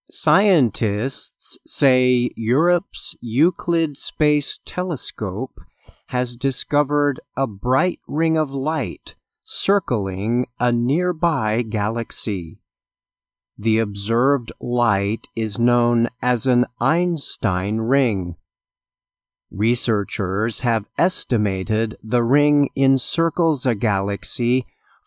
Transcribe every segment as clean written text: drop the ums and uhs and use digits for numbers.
Scientists say Europe's Euclid Space Telescope has discovered a bright ring of light circling a nearby galaxy. The observed light is known as an Einstein ring. Researchers have estimated the ring encircles a galaxy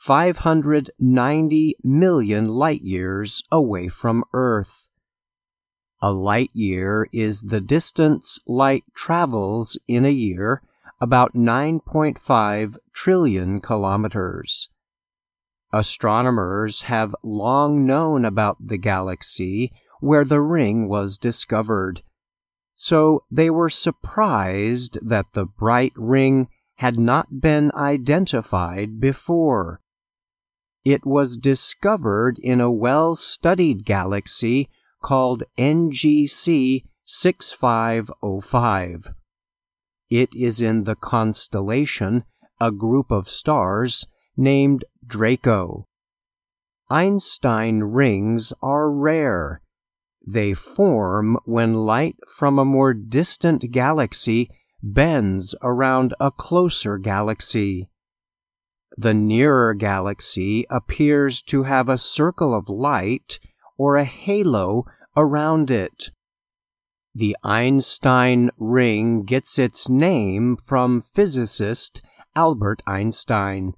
590 million light-years away from Earth. A light-year is the distance light travels in a year, about 9.5 trillion kilometers. Astronomers have long known about the galaxy where the ring was discovered, so they were surprised that the bright ring had not been identified before. It was discovered in a well-studied galaxy called NGC 6505. It is in the constellation, a group of stars, named Draco. Einstein rings are rare. They form when light from a more distant galaxy bends around a closer galaxy. The nearer galaxy appears to have a circle of light or a halo around it. The Einstein ring gets its name from physicist Albert Einstein.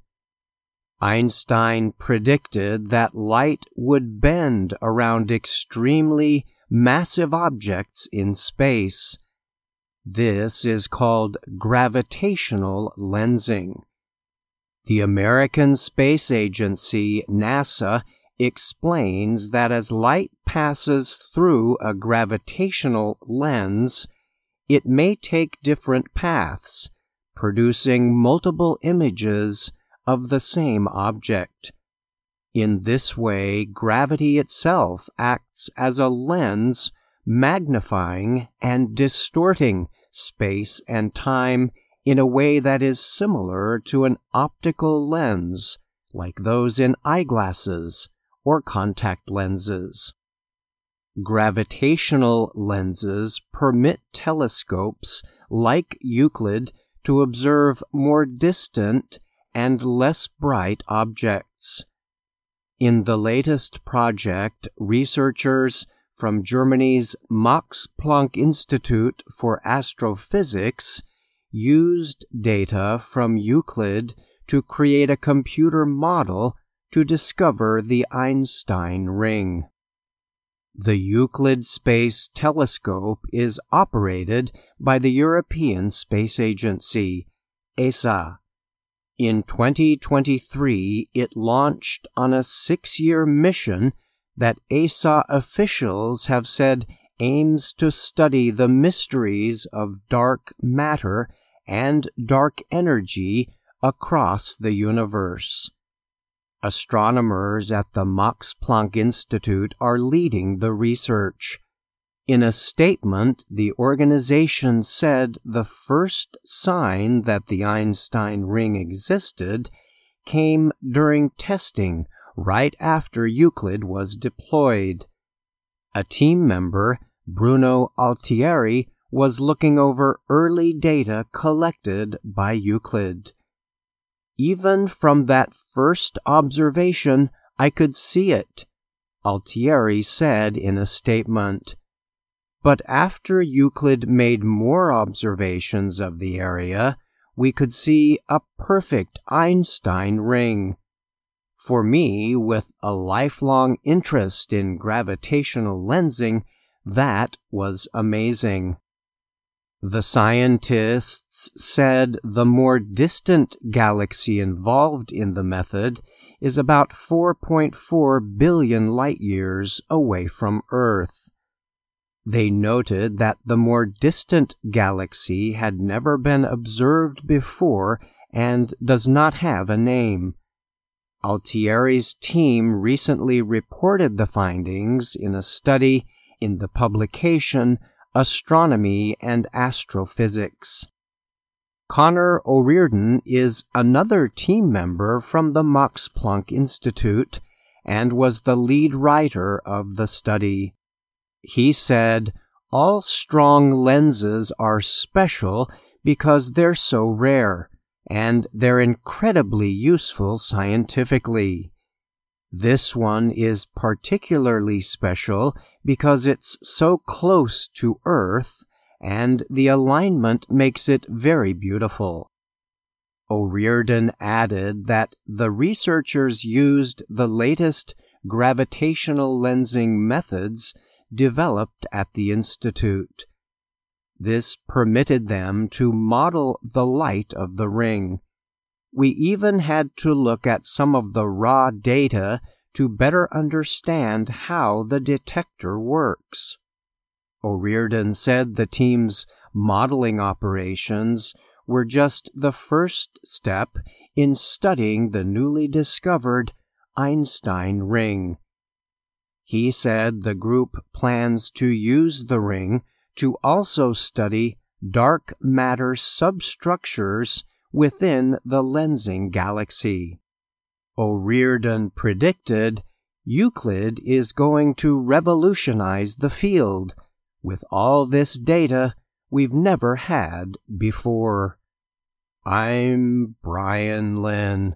Einstein predicted that light would bend around extremely massive objects in space. This is called gravitational lensing. The American Space Agency, NASA, explains that as light passes through a gravitational lens, it may take different paths, producing multiple images of the same object. In this way, gravity itself acts as a lens, magnifying and distorting space and time in a way that is similar to an optical lens, like those in eyeglasses or contact lenses. Gravitational lenses permit telescopes like Euclid to observe more distant and less bright objects. In the latest project, researchers from Germany's Max Planck Institute for Astrophysics used data from Euclid to create a computer model to discover the Einstein ring. The Euclid Space Telescope is operated by the European Space Agency, ESA. In 2023, it launched on a 6-year mission that ESA officials have said aims to study the mysteries of dark matter and dark energy across the universe. Astronomers at the Max Planck Institute are leading the research. In a statement, the organization said the first sign that the Einstein ring existed came during testing right after Euclid was deployed. A team member, Bruno Altieri, was looking over early data collected by Euclid. Even from that first observation, I could see it, Altieri said in a statement. But after Euclid made more observations of the area, we could see a perfect Einstein ring. For me, with a lifelong interest in gravitational lensing, that was amazing. The scientists said the more distant galaxy involved in the method is about 4.4 billion light-years away from Earth. They noted that the more distant galaxy had never been observed before and does not have a name. Altieri's team recently reported the findings in a study in the publication Astronomy and Astrophysics. Connor O'Riordan is another team member from the Max Planck Institute and was the lead writer of the study. He said, all strong lenses are special because they're so rare, and they're incredibly useful scientifically. This one is particularly special because it's so close to Earth, and the alignment makes it very beautiful. O'Riordan added that the researchers used the latest gravitational lensing methods developed at the Institute. This permitted them to model the light of the ring. We even had to look at some of the raw data to better understand how the detector works. O'Riordan said the team's modeling operations were just the first step in studying the newly discovered Einstein ring. He said the group plans to use the ring to also study dark matter substructures within the lensing galaxy. O'Riordan predicted Euclid is going to revolutionize the field with all this data we've never had before. I'm Brian Lynn.